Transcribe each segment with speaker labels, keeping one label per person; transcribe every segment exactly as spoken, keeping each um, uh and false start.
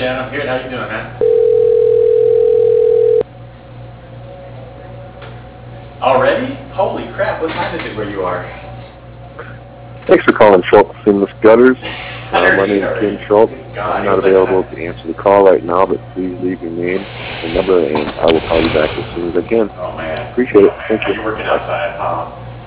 Speaker 1: Shannon. I'm good. How you doing, man? Already? Holy crap, what time is it where you are?
Speaker 2: Thanks for calling Schultz Seamless Gutters. Uh, my name is Ken Schultz. I'm not available to answer the call right now, but please leave your name and number, and I will call you back as soon as I can.
Speaker 1: Oh, man.
Speaker 2: Appreciate it. Thank you.
Speaker 1: You're working outside, huh?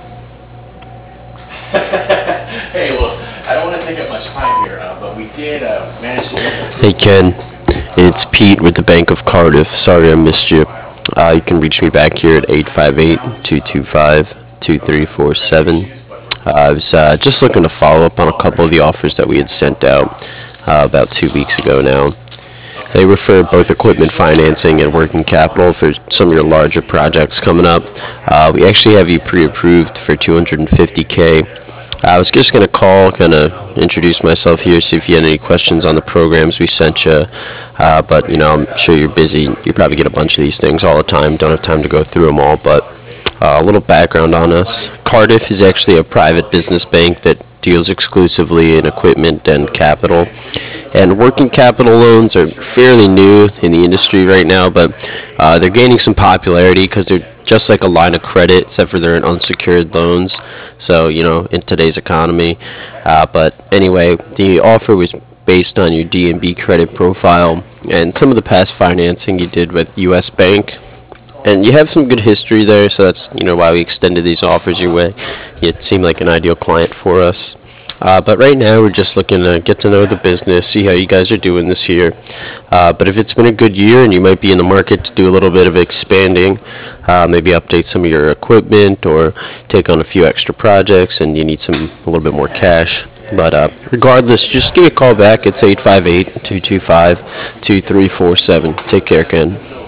Speaker 1: Hey, well, I don't want to take up much time here, uh, but we did uh, manage to get...
Speaker 3: Hey, Ken. It's Pete with the Bank of Cardiff. Sorry I missed you. Uh, you can reach me back here at eight five eight, two two five, two three four seven. Uh, I was uh, just looking to follow up on a couple of the offers that we had sent out uh, about two weeks ago now. They refer both equipment financing and working capital for some of your larger projects coming up. Uh, we actually have you pre-approved for two hundred fifty K. I was just going to call, kind of introduce myself here, see if you had any questions on the programs we sent you. Uh, but, you know, I'm sure you're busy. You probably get a bunch of these things all the time. Don't have time to go through them all. But uh, a little background on us. Cardiff is actually a private business bank that deals exclusively in equipment and capital. And working capital loans are fairly new in the industry right now, but uh, they're gaining some popularity because they're just like a line of credit, except for they're in unsecured loans. So, you know, in today's economy. Uh, but anyway, the offer was based on your D and B credit profile and some of the past financing you did with U S Bank. And you have some good history there, so that's, you know, why we extended these offers your way. You seem like an ideal client for us. Uh, but right now, we're just looking to get to know the business, see how you guys are doing this year. Uh, but if it's been a good year and you might be in the market to do a little bit of expanding, uh, maybe update some of your equipment or take on a few extra projects and you need some a little bit more cash. But uh, regardless, just give me a call back. It's eight five eight, two two five, two three four seven. Take care, Ken.